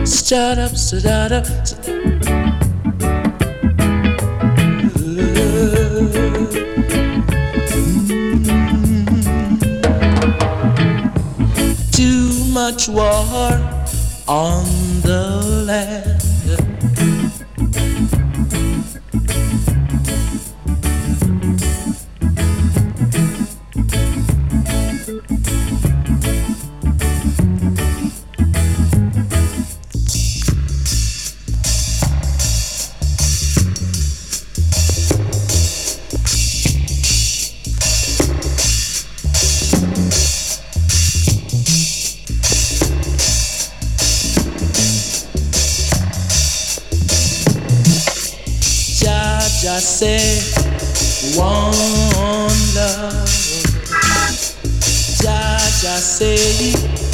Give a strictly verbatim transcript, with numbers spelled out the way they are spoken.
Shut up, shut up. Too much war on the land. I say one love, Jah Jah say